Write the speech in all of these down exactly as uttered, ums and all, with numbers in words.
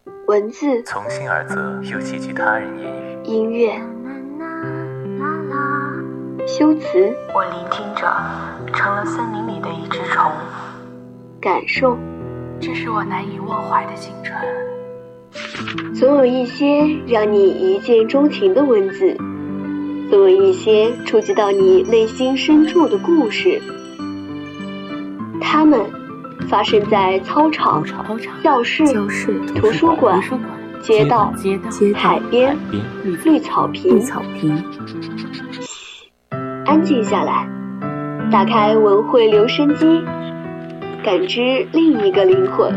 文字从心而泽，又寄居他人言语。 音乐修辞， 我聆听着，成了森林里的一只虫。 感受， 这是我难以忘怀的青春。 总有一些让你一见钟情的文字，总有一些触及到你内心深处的故事。它们发生在操场、教室、图书馆、街道、海边、绿草坪。安静下来，打开文汇留声机，感知另一个灵魂。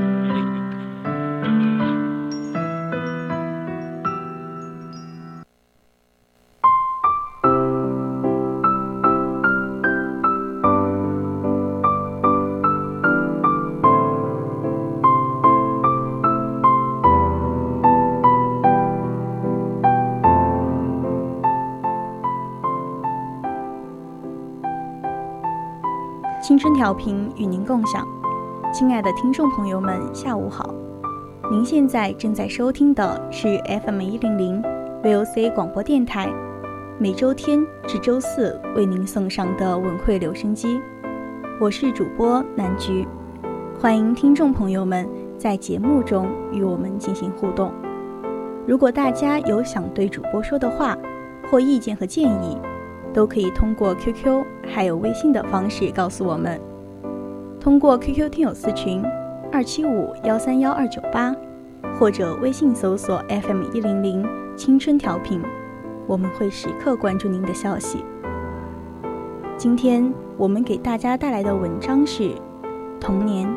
青春调频与您共享，亲爱的听众朋友们，下午好！您现在正在收听的是 F M 一零零 V O C 广播电台，每周天至周四为您送上的文汇留声机，我是主播南菊，欢迎听众朋友们在节目中与我们进行互动。如果大家有想对主播说的话或意见和建议，都可以通过 Q Q 还有微信的方式告诉我们。通过 Q Q 听友四群二七五幺三幺二九八，或者微信搜索 F M 一零零青春调频，我们会时刻关注您的消息。今天我们给大家带来的文章是童年。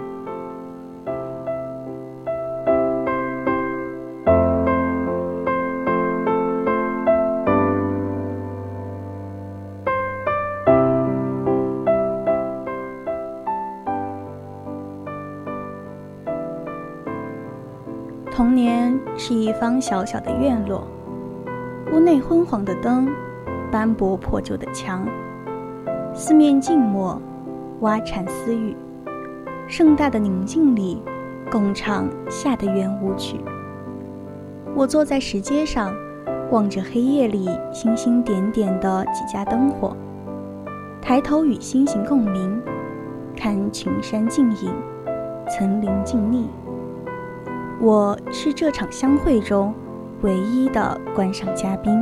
童年是一方小小的院落，屋内昏黄的灯，斑驳破旧的墙，四面静默，蛙蝉私语，盛大的宁静里共唱夏的圆舞曲。我坐在石阶上，望着黑夜里星星点点的几家灯火，抬头与星星共鸣，看群山静影，层林静谧。我是这场相会中唯一的观赏嘉宾。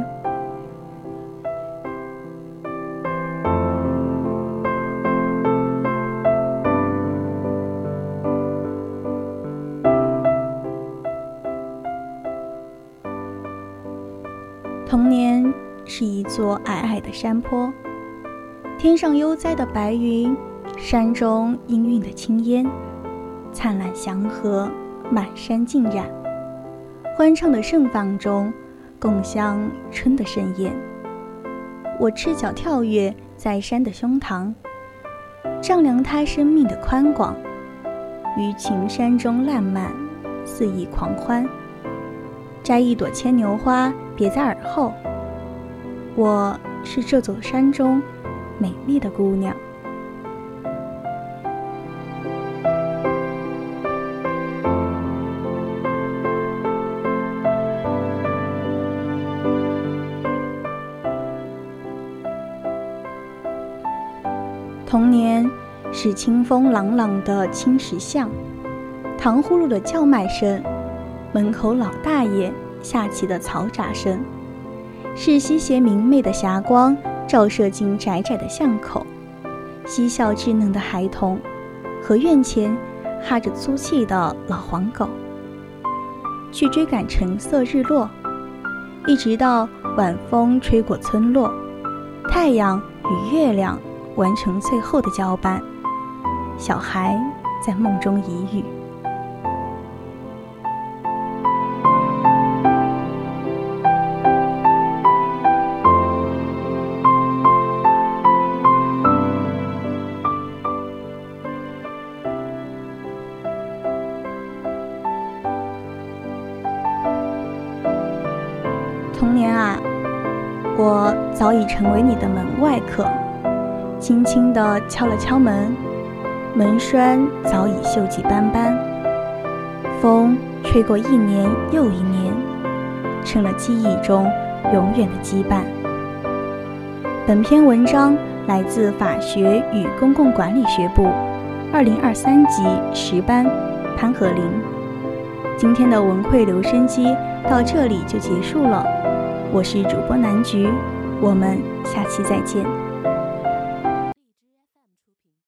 童年是一座矮矮的山坡，天上悠哉的白云，山中氤氲的青烟，灿烂祥和，满山尽染，欢畅的盛放中共享春的盛宴。我赤脚跳跃在山的胸膛，丈量它生命的宽广，于群山中烂漫，肆意狂欢。摘一朵牵牛花别在耳后，我是这座山中美丽的姑娘。童年是清风朗朗的青石巷，糖葫芦的叫卖声，门口老大爷下棋的嘈杂声，是西斜明媚的霞光照射进窄窄的巷口，嬉笑稚嫩的孩童和院前哈着粗气的老黄狗，去追赶橙色日落，一直到晚风吹过村落，太阳与月亮完成最后的交班，小孩在梦中一语。童年啊，我早已成为你的门外客，轻轻地敲了敲门，门栓早已锈迹斑斑，风吹过一年又一年，成了记忆中永远的羁绊。本篇文章来自法学与公共管理学部二零二三级十班潘和林。今天的文汇留声机到这里就结束了，我是主播南菊，我们下期再见。